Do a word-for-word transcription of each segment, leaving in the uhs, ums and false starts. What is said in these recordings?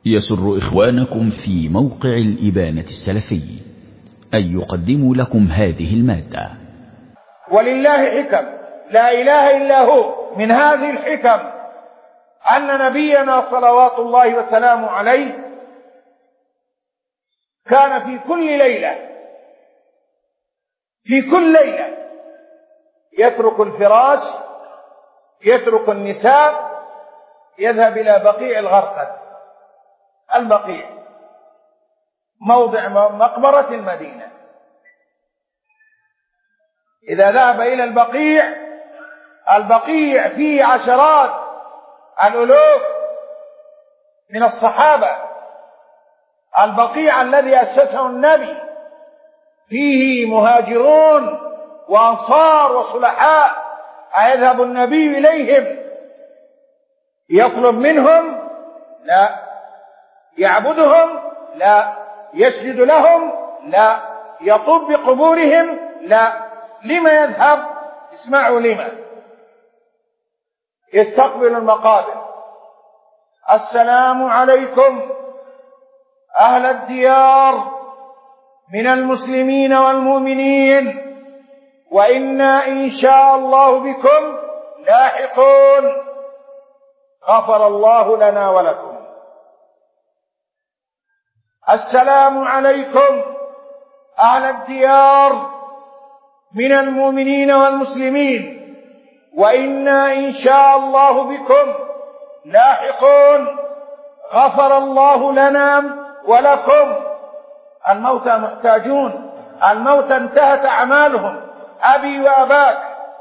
يسر إخوانكم في موقع الإبانة السلفي أن يقدموا لكم هذه المادة. ولله حكم لا إله إلا هو. من هذه الحكم أن نبينا صلوات الله وسلامه عليه كان في كل ليلة في كل ليلة يترك الفراش، يترك النساء، يذهب إلى بقيع الغرقد. البقيع موضع مقبرة المدينة. إذا ذهب إلى البقيع، البقيع فيه عشرات الألوف من الصحابة. البقيع الذي أسسه النبي فيه مهاجرون وأنصار وصلحاء. أيذهب النبي إليهم يطلب منهم؟ لا. يعبدهم؟ لا. يسجد لهم؟ لا. يطوف بقبورهم؟ لا. لما يذهب؟ اسمعوا لما. يستقبل المقابر. السلام عليكم أهل الديار من المسلمين والمؤمنين، وإنا إن شاء الله بكم لاحقون، غفر الله لنا ولكم. السلام عليكم أهل الديار من المؤمنين والمسلمين، وإنا إن شاء الله بكم لاحقون، غفر الله لنا ولكم. الموتى محتاجون، الموتى انتهت أعمالهم. أبي وأباك،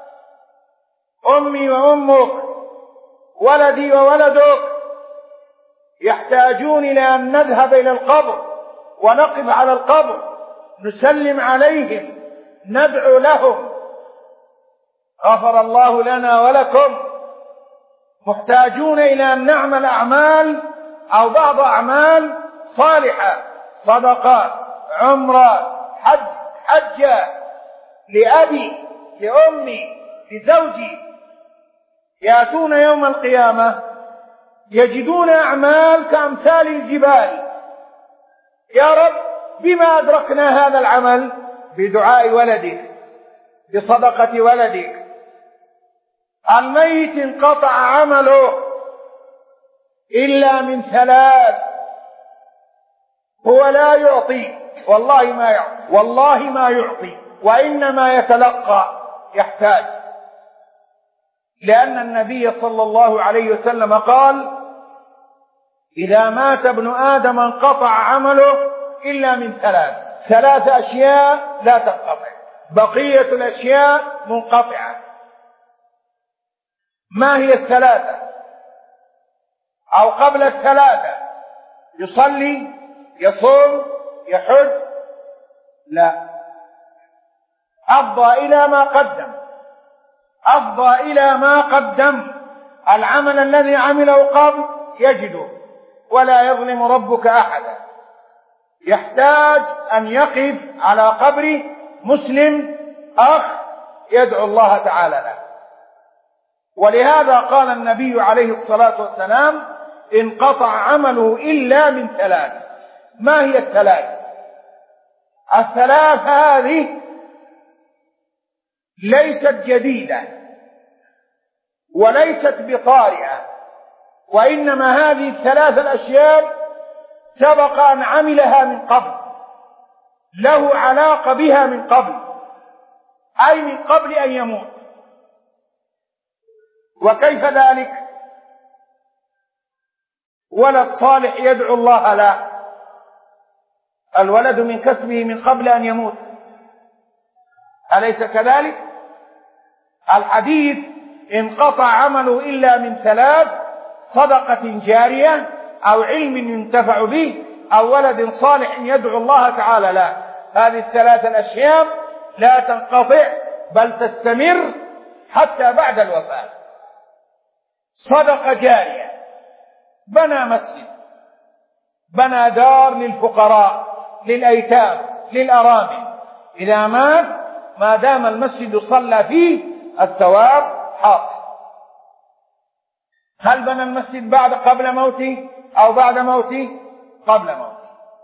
أمي وأمك، ولدي وولدك يحتاجون إلى أن نذهب إلى القبر ونقف على القبر، نسلم عليهم، ندعو لهم، غفر الله لنا ولكم. محتاجون إلى أن نعمل أعمال أو بعض أعمال صالحة، صدقة، عمرة، حج، حجة لأبي، لأمي، لزوجي. يأتون يوم القيامة يجدون أعمال كأمثال الجبال. يا رب بما أدركنا هذا العمل؟ بدعاء ولدك، بصدقة ولدك. الميت انقطع عمله إلا من ثلاث. هو لا يعطي، والله ما يعطي، والله ما يعطي، وإنما يتلقى، يحتاج. لأن النبي صلى الله عليه وسلم قال: إذا مات ابن آدم انقطع عمله إلا من ثلاث. ثلاث أشياء لا تنقطع، بقية الأشياء منقطعة. ما هي الثلاثة؟ أو قبل الثلاثة: يصلي، يصوم، يحج؟ لا. أفضى إلى ما قدم، أفضى إلى ما قدم. العمل الذي عمله قبل يجده، ولا يظلم ربك أحدا. يحتاج أن يقف على قبر مسلم أخ يدعو الله تعالى له. ولهذا قال النبي عليه الصلاة والسلام: انقطع عمله إلا من ثلاث. ما هي الثلاث؟ الثلاث هذه ليست جديدة وليست بطارئة، وإنما هذه الثلاث الأشياء سبق أن عملها من قبل، له علاقة بها من قبل، أي من قبل أن يموت. وكيف ذلك؟ ولد صالح يدعو الله له، الولد من كسبه من قبل أن يموت، أليس كذلك؟ الحديث: انقطع عمله إلا من ثلاث: صدقة جارية، أو علم ينتفع به، أو ولد صالح يدعو الله تعالى له. هذه الثلاث الأشياء لا تنقطع، بل تستمر حتى بعد الوفاة. صدقة جارية، بنى مسجد، بنى دار للفقراء، للأيتام، للأرامل. إذا مات ما دام المسجد صلى فيه الثواب حاصل. هل بنى المسجد بعد قبل موته أو بعد موته؟ قبل موته.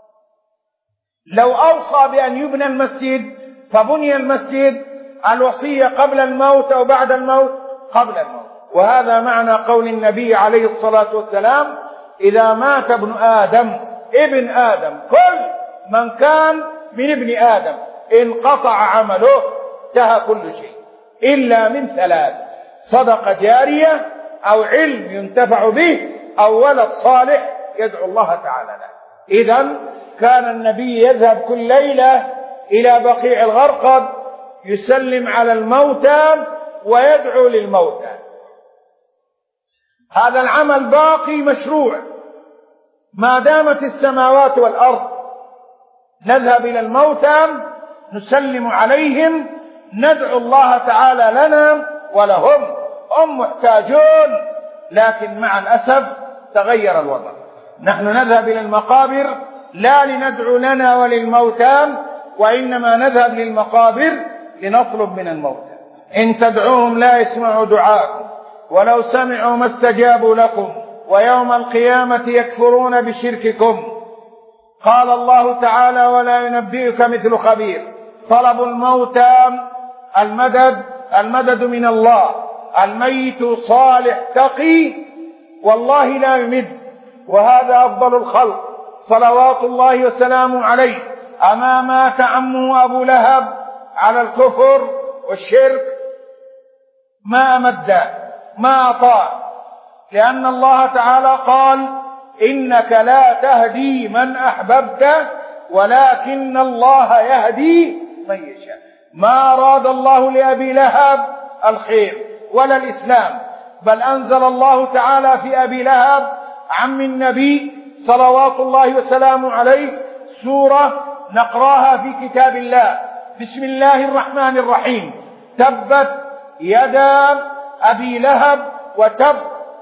لو أوصى بأن يبنى المسجد فبني المسجد، الوصية قبل الموت أو بعد الموت؟ قبل الموت. وهذا معنى قول النبي عليه الصلاة والسلام: إذا مات ابن آدم، ابن آدم كل من كان من ابن آدم انقطع عمله، انتهى كل شيء إلا من ثلاث: صدقة جارية، أو علم ينتفع به، أو ولد صالح يدعو الله تعالى له. إذن كان النبي يذهب كل ليلة إلى بقيع الغرقد يسلم على الموتى ويدعو للموتى. هذا العمل باقي مشروع ما دامت السماوات والأرض. نذهب إلى الموتى نسلم عليهم، ندعو الله تعالى لنا ولهم. هم محتاجون، لكن مع الأسف تغير الوضع. نحن نذهب إلى المقابر لا لندعو لنا وللموتى، وإنما نذهب للمقابر لنطلب من الموتى. إن تدعوهم لا يسمعوا دعاءكم، ولو سمعوا ما استجابوا لكم، ويوم القيامة يكفرون بشرككم. قال الله تعالى: ولا ينبئك مثل خبير. طلب الموتى المدد، المدد من الله. الميت صالح تقي والله لا يمد، وهذا أفضل الخلق صلوات الله وسلامه عليه. أما مات عمه أبو لهب على الكفر والشرك ما أمد، ما أطاع، لأن الله تعالى قال: إنك لا تهدي من أحببت ولكن الله يهدي من يشاء. ما أراد الله لأبي لهب الخير ولا الإسلام، بل أنزل الله تعالى في أبي لهب عم النبي صلوات الله وسلامه عليه سورة نقراها في كتاب الله: بسم الله الرحمن الرحيم. تبت يدا أبي لهب وتب،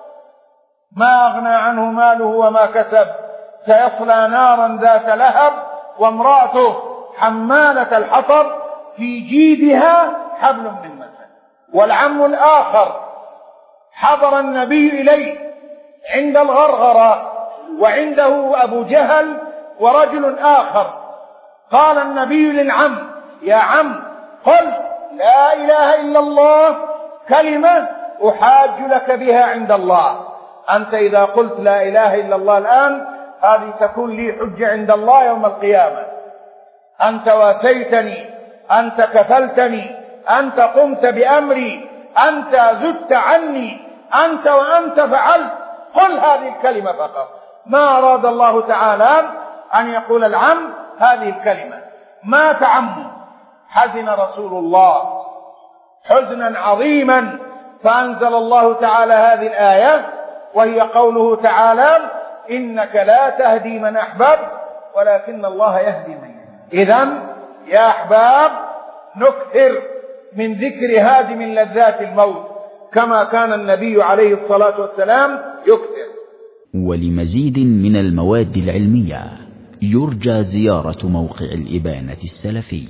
ما أغنى عنه ماله وما كسب، سيصلى نارا ذات لهب، وامرأته حمالة الحطب، في جيدها حبل من مسد. والعم الآخر حضر النبي إليه عند الغرغرة، وعنده أبو جهل ورجل آخر. قال النبي للعم: يا عم، قل لا إله إلا الله كلمة أحاج لك بها عند الله. أنت إذا قلت لا إله إلا الله الآن، هذه تكون لي حجة عند الله يوم القيامة. أنت واسيتني، أنت كفلتني، أنت قمت بأمري، أنت زدت عني، أنت وأنت فعلت. قل هذه الكلمة فقط. ما أراد الله تعالى أن يقول العم هذه الكلمة. مات عمه، حزن رسول الله حزنا عظيما، فأنزل الله تعالى هذه الآية، وهي قوله تعالى: إنك لا تهدي من أحببت ولكن الله يهدي من يشاء. إذن يا أحباب، نكثر من ذكر هادم لذات الموت كما كان النبي عليه الصلاة والسلام يكثر. ولمزيد من المواد العلمية يرجى زيارة موقع الإبانة السلفي.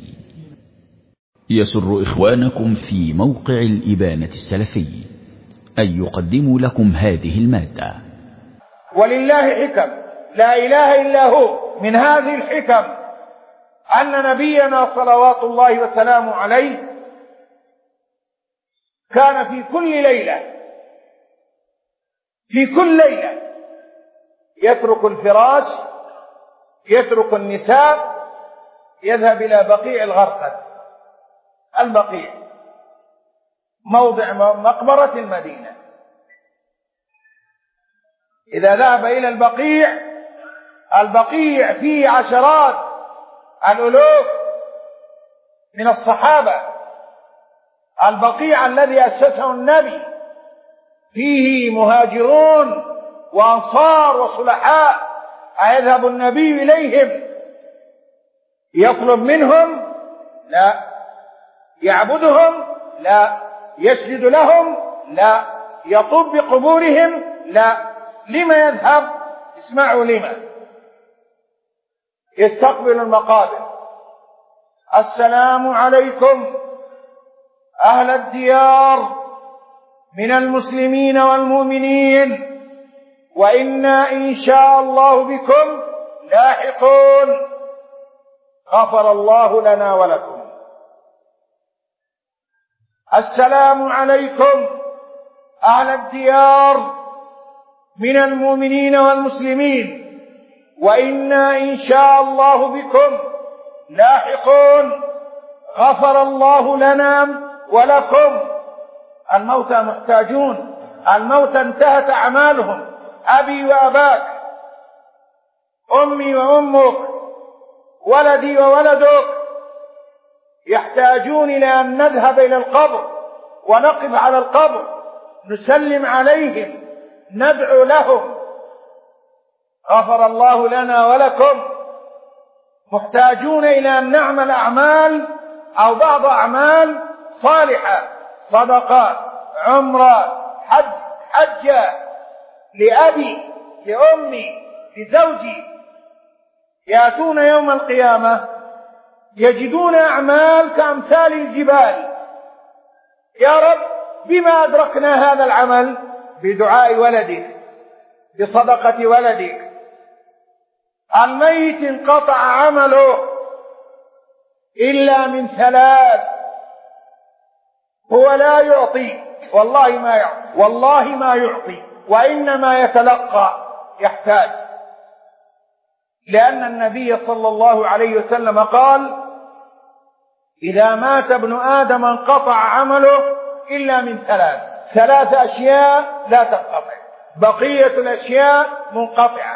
يسر إخوانكم في موقع الإبانة السلفي أن يقدموا لكم هذه المادة. ولله حكم لا إله إلا هو. من هذه الحكم أن نبينا صلوات الله وسلامه عليه كان في كل ليلة في كل ليلة يترك الفراش، يترك النساء، يذهب إلى بقيع الغرقد. البقيع موضع مقبرة المدينة. إذا ذهب إلى البقيع، البقيع فيه عشرات الألوف من الصحابة. البقيع الذي أسسه النبي فيه مهاجرون وأنصار وصلحاء. أيذهب النبي إليهم يطلب منهم؟ لا. يعبدهم؟ لا. يسجد لهم؟ لا. يطوف بقبورهم؟ لا. لما يذهب؟ اسمعوا لما. يستقبل المقابر: السلام عليكم أهل الديار من المسلمين والمؤمنين، وإنا إن شاء الله بكم لاحقون. غفر الله لنا ولكم. السلام عليكم أهل الديار من المؤمنين والمسلمين، وإنا إن شاء الله بكم لاحقون. غفر الله لنا ولكم. الموتى محتاجون، الموتى انتهت أعمالهم. أبي وأباك، أمي وأمك، ولدي وولدك يحتاجون إلى أن نذهب إلى القبر ونقف على القبر نسلم عليهم ندعو لهم. غفر الله لنا ولكم. محتاجون إلى أن نعمل أعمال أو بعض أعمال صالحة، صدقة، عمرة، حج، حجة لأبي، لأمي، لزوجي. يأتون يوم القيامة يجدون أعمال كأمثال الجبال. يا رب بما أدركنا هذا العمل؟ بدعاء ولدك، بصدقة ولدك. الميت انقطع عمله إلا من ثلاث. هو لا يعطي، والله ما يعطي، والله ما يعطي، وإنما يتلقى، يحتاج. لأن النبي صلى الله عليه وسلم قال: إذا مات ابن آدم انقطع عمله إلا من ثلاث. ثلاث أشياء لا تنقطع، بقية الأشياء منقطعة.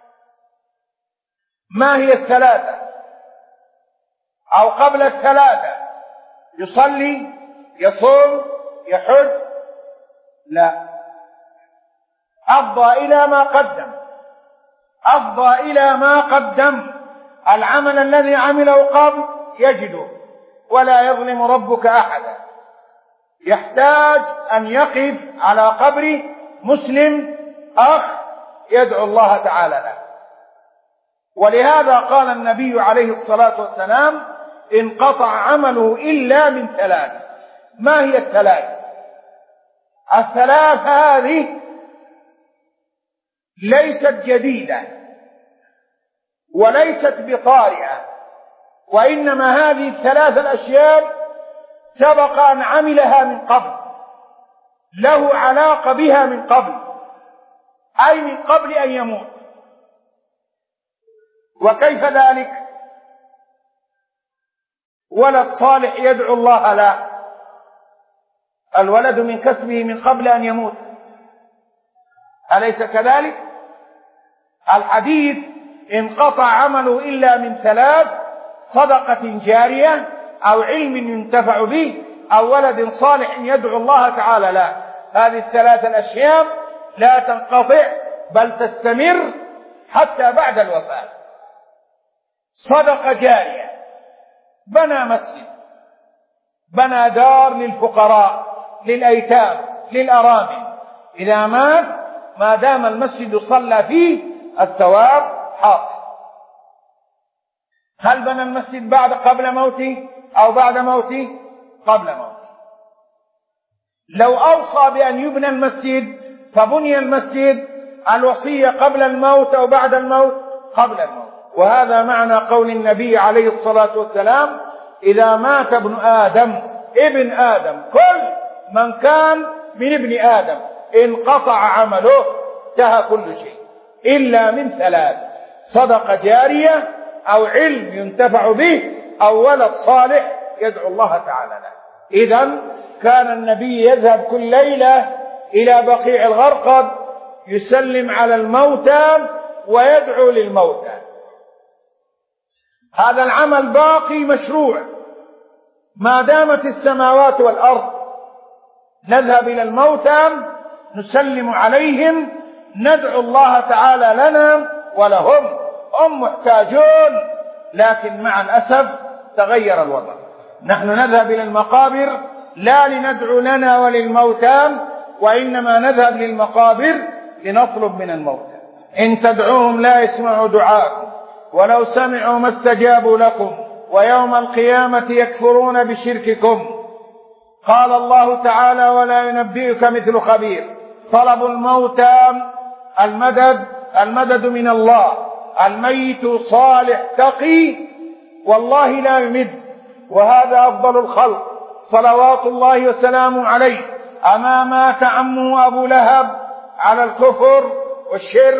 ما هي الثلاثة؟ أو قبل الثلاثة: يصلي، يصوم، يحج؟ لا، أفضى إلى ما قدم، أفضى إلى ما قدم. العمل الذي عمله قبل يجده، ولا يظلم ربك أحدا. يحتاج أن يقف على قبر مسلم أخ يدعو الله تعالى له. ولهذا قال النبي عليه الصلاة والسلام: انقطع عمله إلا من ثلاث. ما هي الثلاث؟ الثلاث هذه ليست جديدة وليست بطارئة، وإنما هذه الثلاث الأشياء سبق أن عملها من قبل، له علاقة بها من قبل، أي من قبل أن يموت. وكيف ذلك؟ ولد صالح يدعو الله له، الولد من كسبه من قبل أن يموت، أليس كذلك؟ الحديث: انقطع عمله إلا من ثلاث: صدقة جارية، أو علم ينتفع به، أو ولد صالح يدعو الله تعالى له. هذه الثلاث الأشياء لا تنقطع بل تستمر حتى بعد الوفاة. صدقة جارية، بنى مسجد، بنى دار للفقراء، للأيتام، للأرامل. إذا مات ما دام المسجد صلى فيه الثواب حاصل. هل بنى المسجد بعد قبل موته أو بعد موته؟ قبل موته. لو أوصى بأن يبنى المسجد فبني المسجد، الوصية قبل الموت أو بعد الموت؟ قبل الموت. وهذا معنى قول النبي عليه الصلاة والسلام: إذا مات ابن آدم، ابن آدم كل من كان من ابن آدم، انقطع عمله، انتهى كل شيء إلا من ثلاث: صدقة جارية، أو علم ينتفع به، أو ولد صالح يدعو الله تعالى له. إذن كان النبي يذهب كل ليلة إلى بقيع الغرقد يسلم على الموتى ويدعو للموتى. هذا العمل باقي مشروع ما دامت السماوات والأرض. نذهب إلى الموتى نسلم عليهم ندعو الله تعالى لنا ولهم. هم محتاجون، لكن مع الأسف تغير الوضع. نحن نذهب إلى المقابر لا لندعو لنا وللموتى، وإنما نذهب للمقابر لنطلب من الموتى. إن تدعوهم لا يسمعوا دعاءكم، ولو سمعوا ما استجابوا لكم، ويوم القيامة يكفرون بشرككم. قال الله تعالى: ولا ينبئك مثل خبير. طلب الموتى المدد المدد من الله. الميت صالح تقي والله لا يمد، وهذا أفضل الخلق صلوات الله وسلامه عليه. أما مات عمه أبو لهب على الكفر والشرك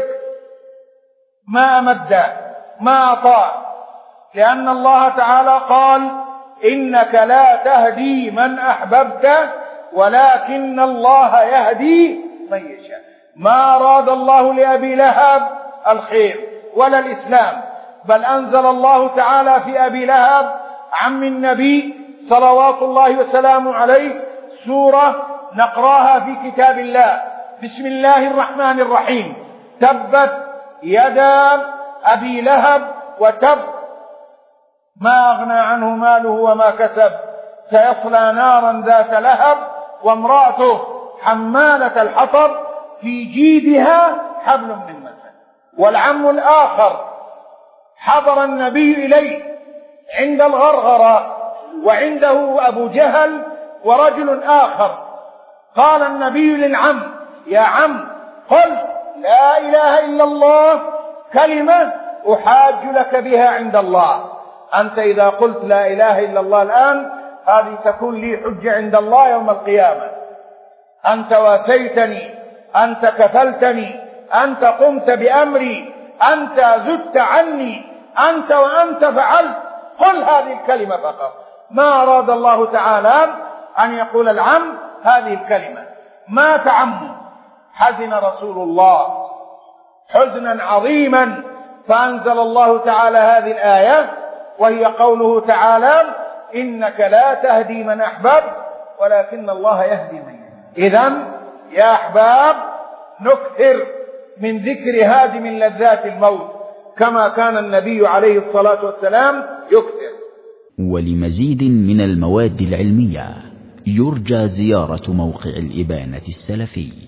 ما أمد ما أطاع، لأن الله تعالى قال إنك لا تهدي من أحببت ولكن الله يهدي من يشاء. ما أراد الله لأبي لهب الخير ولا الإسلام، بل أنزل الله تعالى في أبي لهب عم النبي صلوات الله وسلامه عليه سورة نقراها في كتاب الله. بسم الله الرحمن الرحيم. تبت يدا أبي لهب وتب ما أغنى عنه ماله وما كسب سيصلى نارا ذات لهب وامرأته حمالة الحطب في جيدها حبل من مسد. والعم الآخر حضر النبي إليه عند الغرغرة وعنده أبو جهل ورجل آخر. قال النبي للعم يا عم قل لا إله إلا الله كلمة أحاج لك بها عند الله. أنت إذا قلت لا إله إلا الله الآن هذه تكون لي حجة عند الله يوم القيامة. أنت واسيتني، أنت كفلتني، أنت قمت بأمري، أنت زدت عني، أنت وأنت فعلت. قل هذه الكلمة فقط. ما أراد الله تعالى أن يقول العم هذه الكلمة. مات عمه، حزن رسول الله حزنا عظيما، فأنزل الله تعالى هذه الآية وهي قوله تعالى إنك لا تهدي من أحببت ولكن الله يهدي من يشاء. إذن يا أحباب نكثر من ذكر هادم لذات الموت كما كان النبي عليه الصلاة والسلام يكثر. ولمزيد من المواد العلمية يرجى زيارة موقع الإبانة السلفي.